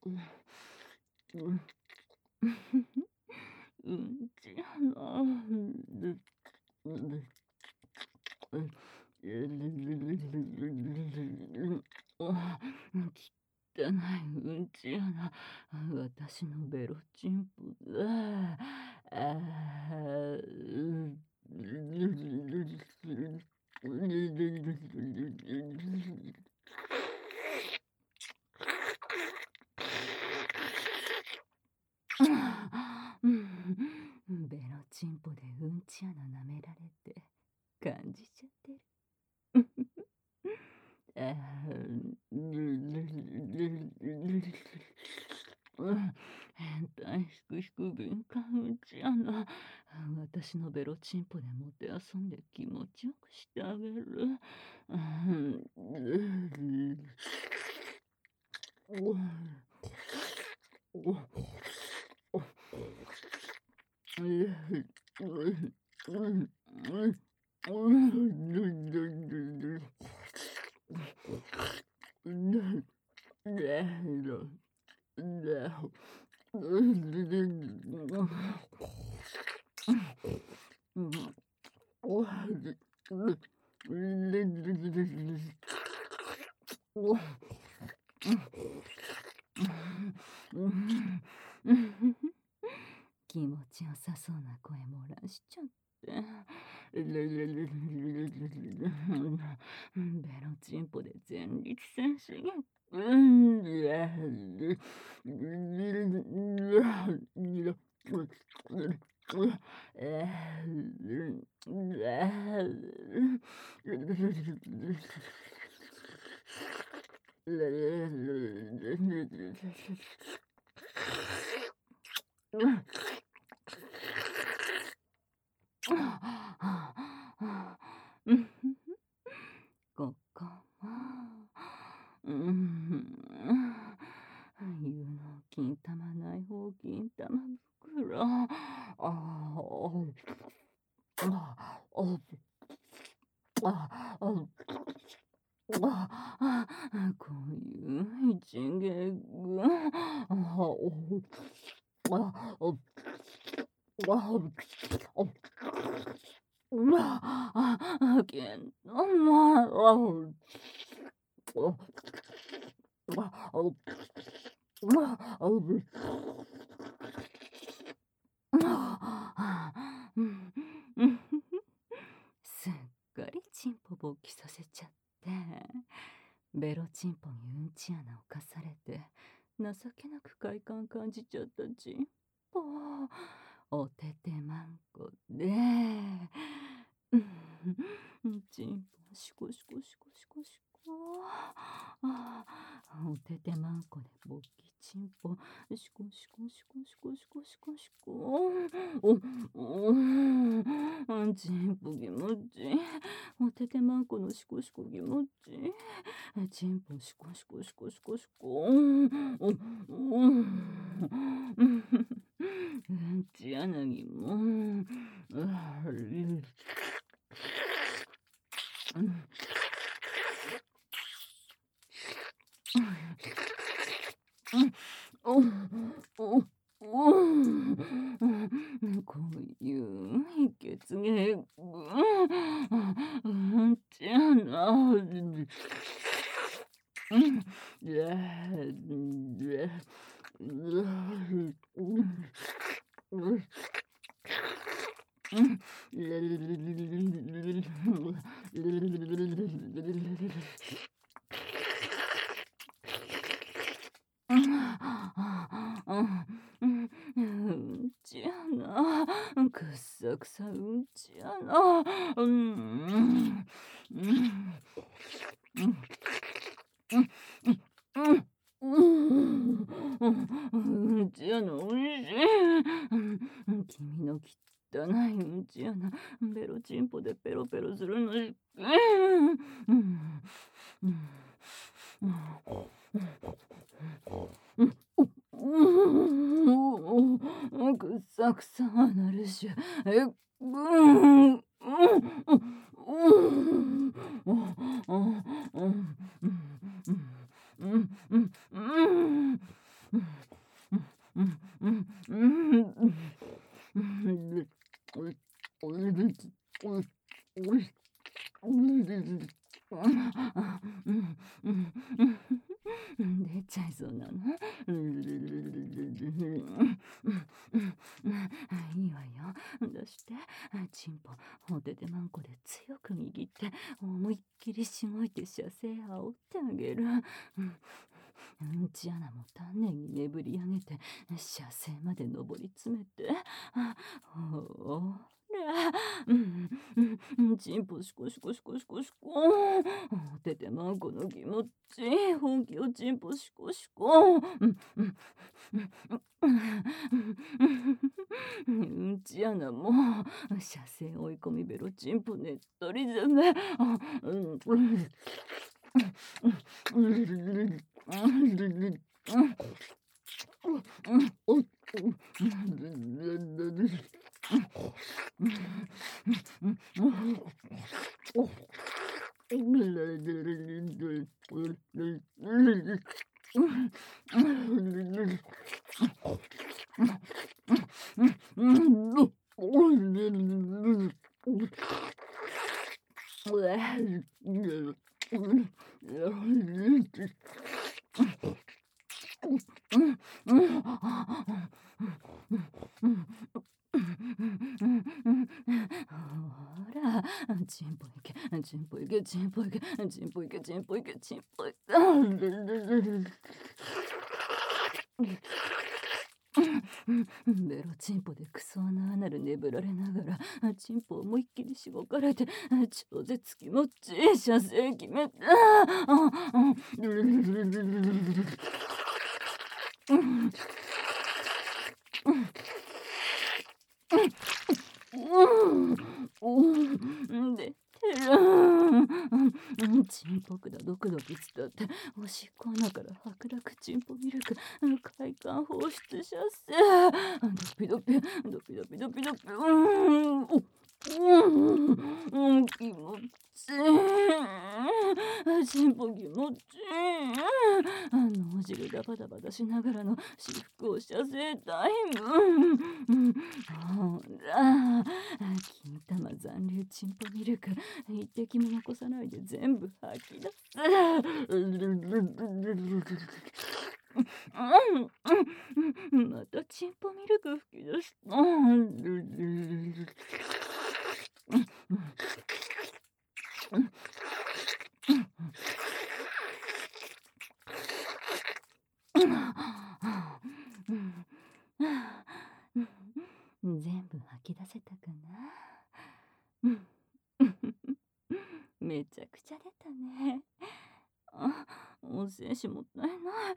うんちやな。汚いうんちやな。私のベロチンポだ。ベロチンポでうんち穴舐められて感じちゃってる。変態ひく敏感うんち穴。私のベロチンポでもてあそんで気持ちよくしてあげる。気持ちよさそうな声漏らしちゃって。ベロチンポで前立腺刺激。ここも、有能金玉内包金玉袋。こういう一芸が。けん玉。すっかりチンポ勃起させちゃって、ベロチンポにうんち穴をかされて、情けなく快感感じちゃったチンポ。おててまんこで、チンポシコシコシコシコシコ。おててまんこで勃起チンポシコシコシコシコシコシコシコ。チンポ気持ちいい。おててまんこのシコシコ気持ちいい。チンポシコシコシコシコシコ。うんち柳も。こういう秘訣芸、うんちやな。うんちやな。くっさくさうんちやな。うんちやな、おいしい。君の汚いうんちやな。ベロチンポでペロペロするのし。くっさくさなるし。 出ちゃいそうなの。いいわよ。出して。チンポ、お手でマンコで強く握って、思いっきりしごいて射精煽ってあげる。うんち穴も丹念にねぶり上げて、射精まで上り詰めて。ほら、チンポシコシコシコシコシコ。お手でマンコの気持ち、本気をチンポシコシコ。うんち穴も、射精追い込みベロチンポねっとり攻め。ほら、チンポいけ、チンポいけ、チンポいけ、チンポいけ、チンポいけ、チンポいけ。ベロチンポでクソ穴アナル眠られながら、チンポ思いっきりしごかれて、超絶気持ちいい射精決めて。出てる。チンポくだドクドキ伝って、おしっこ穴から白濁チンポミルク、快感放出射精。ドピドピ、ドピドピドピドピ。気持ちいい。チンポ気持ちいい。脳汁ダバダバ出しながらの至福を射精タイム。ほら、金玉残留チンポミルク、一滴も残さないで全部吐き出す。またチンポミルク吹き出した。全部吐き出せたかな。めちゃくちゃ出たね。温泉紙もったいない。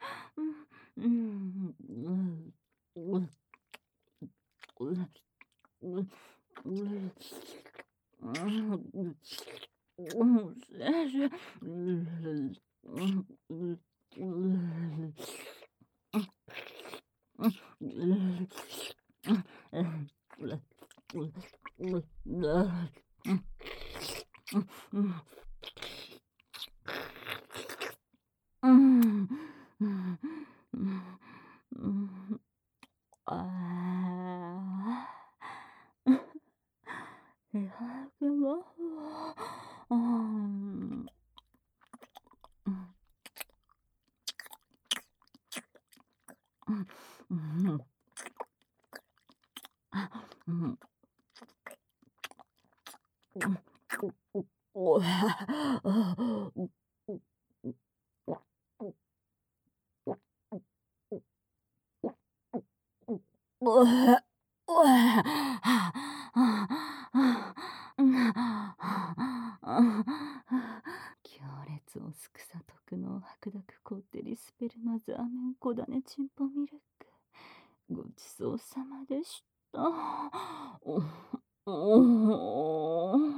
強烈をすくさ特の白濁こってりスペルマザーメンコダネチンポミルク。ごちそうさまでした。